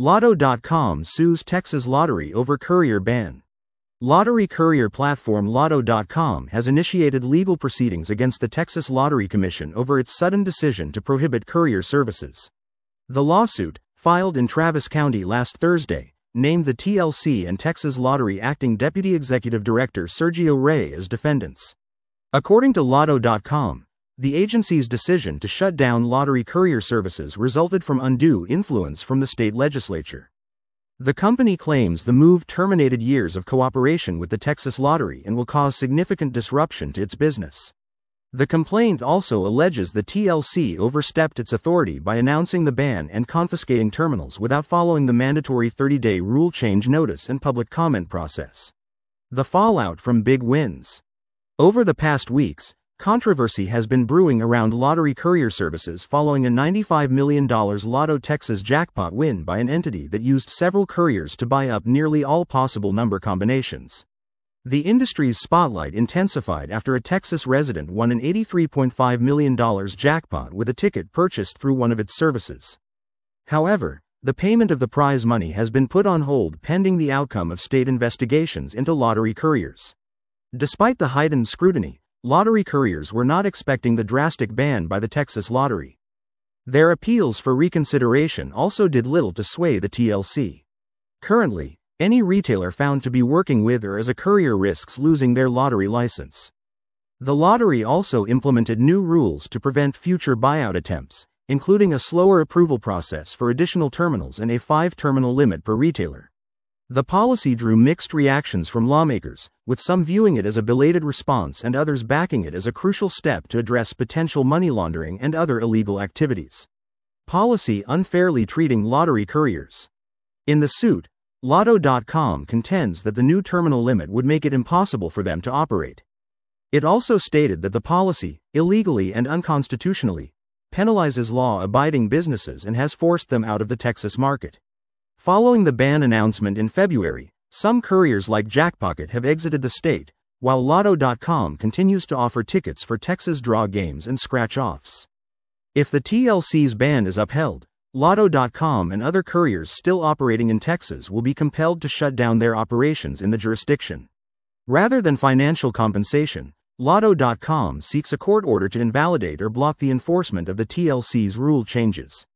Lotto.com sues Texas Lottery over courier ban. Lottery courier platform Lotto.com has initiated legal proceedings against the Texas Lottery Commission over its sudden decision to prohibit courier services. The lawsuit, filed in Travis County last Thursday, named the TLC and Texas Lottery Acting Deputy Executive Director Sergio Rey as defendants. According to Lotto.com, the agency's decision to shut down lottery courier services resulted from undue influence from the state legislature. The company claims the move terminated years of cooperation with the Texas Lottery and will cause significant disruption to its business. The complaint also alleges the TLC overstepped its authority by announcing the ban and confiscating terminals without following the mandatory 30-day rule change notice and public comment process. The fallout from big wins. Over the past weeks, controversy has been brewing around lottery courier services following a $95 million Lotto Texas jackpot win by an entity that used several couriers to buy up nearly all possible number combinations. The industry's spotlight intensified after a Texas resident won an $83.5 million jackpot with a ticket purchased through one of its services. However, the payment of the prize money has been put on hold pending the outcome of state investigations into lottery couriers. Despite the heightened scrutiny, lottery couriers were not expecting the drastic ban by the Texas Lottery. Their appeals for reconsideration also did little to sway the TLC. Currently, any retailer found to be working with or as a courier risks losing their lottery license. The lottery also implemented new rules to prevent future buyout attempts, including a slower approval process for additional terminals and a 5-terminal limit per retailer. The policy drew mixed reactions from lawmakers, with some viewing it as a belated response and others backing it as a crucial step to address potential money laundering and other illegal activities. Policy unfairly treating lottery couriers. In the suit, Lotto.com contends that the new terminal limit would make it impossible for them to operate. It also stated that the policy, illegally and unconstitutionally, penalizes law-abiding businesses and has forced them out of the Texas market. Following the ban announcement in February, some couriers like Jackpocket have exited the state, while Lotto.com continues to offer tickets for Texas draw games and scratch-offs. If the TLC's ban is upheld, Lotto.com and other couriers still operating in Texas will be compelled to shut down their operations in the jurisdiction. Rather than financial compensation, Lotto.com seeks a court order to invalidate or block the enforcement of the TLC's rule changes.